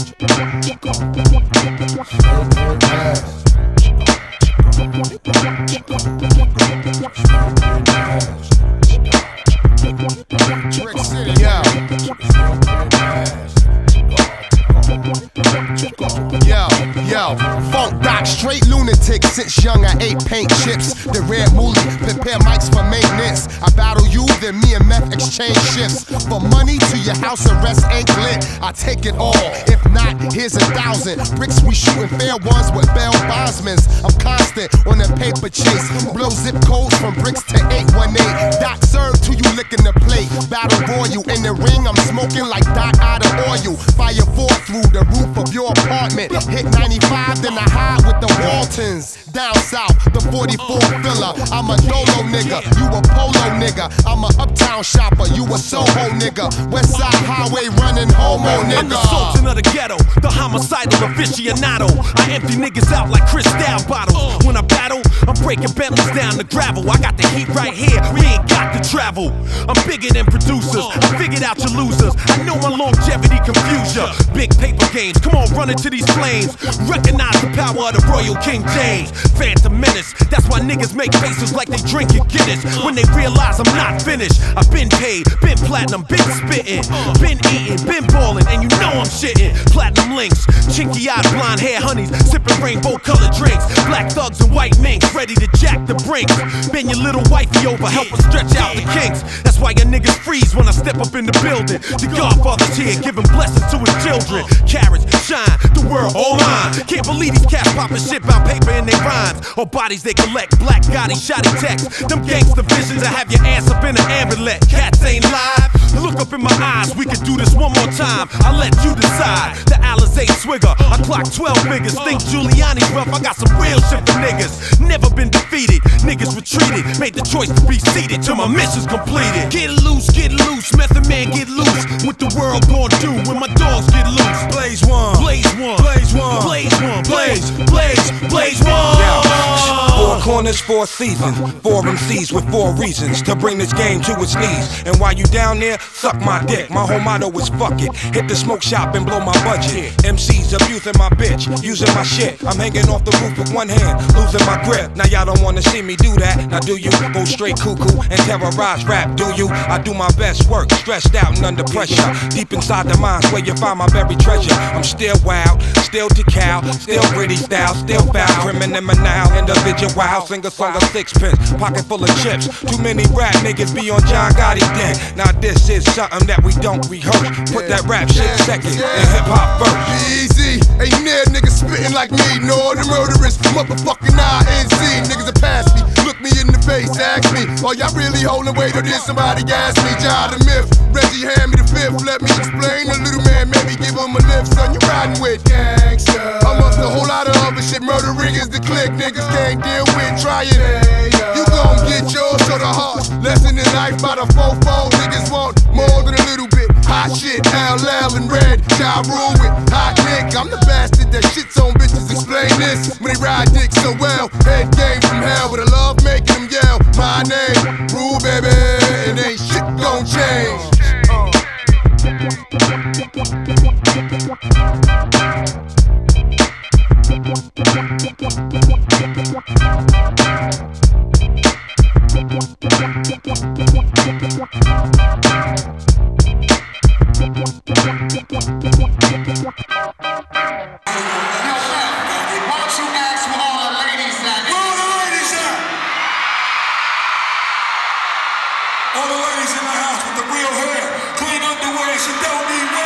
Yo, funk doc, straight lunatic. Since young I ate paint chips. The rare moolie, prepare mics for maintenance. I battle you, then me and meth exchange shifts. For money to your house arrest ain't lit. I take it all, if not, here's 1,000 bricks. We shooting fair ones with bail bondsmans. I'm constant on a paper chase. Blow zip codes from bricks to 818. Doc served to you licking the plate. Battle royal in the ring, I'm smoking like Doc out of oil. Fire 4 through the roof of your apartment. Hit 95, then I hide with the Waltons. Down south, the 44 filler. I'm a Dolo nigga, you a Polo nigga. I'm a uptown shopper, you a Soho nigga. West Side Highway running homo nigga. I'm the sultan of the ghetto, the homicidal aficionado. I empty niggas out like Cristal bottles. When I battle, I'm breaking Bentleys down to gravel. I got the heat right here, we ain't got to travel. I'm bigger than producers, I figured out your losers. I know my longevity confuse ya. Big paper games, come on, run into these flames. Recognize the power of the Royal King James. Phantom menace, that's why niggas make faces like they drinking Guinness. When they realize I'm not finished, I've been paid, been platinum, been spitting, been eating, been balling, and you know I'm shitting. Platinum links, chinky-eyed blonde hair honeys, sipping rainbow-colored drinks. Black thugs and white minks, ready to jack the brinks. Bend your little wifey over, help her stretch out the kinks. That's why your niggas freeze when I step up in the building. The Godfather's here, giving blessings to his children. Carrots, shine, the world all mine. Can't believe these cats popping shit about paper in their rhymes. Or bodies they collect, black Gotti, shoddy text. Them gangster visions, I have your ass up in an ambulance. Cats ain't live. Look up in my eyes, we can do this one more time. I'll let you decide. The Alizé Swigger, I clock 12 niggas. Think Giuliani's rough, I got some real shit for niggas. Never been defeated, niggas retreated. Made the choice to be seated till my mission's completed. Get loose, Method Man get loose. What the world gon' do when my dogs get loose? Blaze one, blaze one, blaze one, blaze one, blaze one. Four corners, 4 seasons, 4 MCs with 4 reasons to bring this game to its knees. And while you down there, suck my dick. My whole motto is fuck it. Hit the smoke shop and blow my budget. MCs abusing my bitch, using my shit. I'm hanging off the roof with one hand, losing my grip. Now y'all don't wanna see me do that. Now do you go straight cuckoo and terrorize rap? Do you? I do my best work, stressed out and under pressure. Deep inside the minds where you find my buried treasure. I'm still wild, still decal, still gritty style, still foul. Criminal, individual, singer song of sixpence, pocket full of chips. Too many rap niggas be on John Gotti dick. Now this is something that we don't rehearse. Put that rap shit second and hip hop first. Easy, ain't near niggas spitting like me. No, the murderers, motherfucking INC. Niggas that pass me, look me in the face, ask me, are y'all really holding weight or did somebody gas me? Jah the myth, Reggie hand me the fifth. Let me explain, a little man, maybe give him a lift. Son, you riding with gangsters. Amongst a whole lot of other shit, murdering is the click. Niggas can't deal with trying. You gon' get yours, so the harsh lesson in life by the fofo. Niggas want more than a little bit. Hot shit, LL and red, Ja Rule with hot nick. I'm the bastard that shits on bitches. Explain this when they ride dick so well. Head game from hell, but I love making them yell my name, Rule baby. It ain't shit gon' change. All the ladies in the house with the real hair, clean underwear, she don't need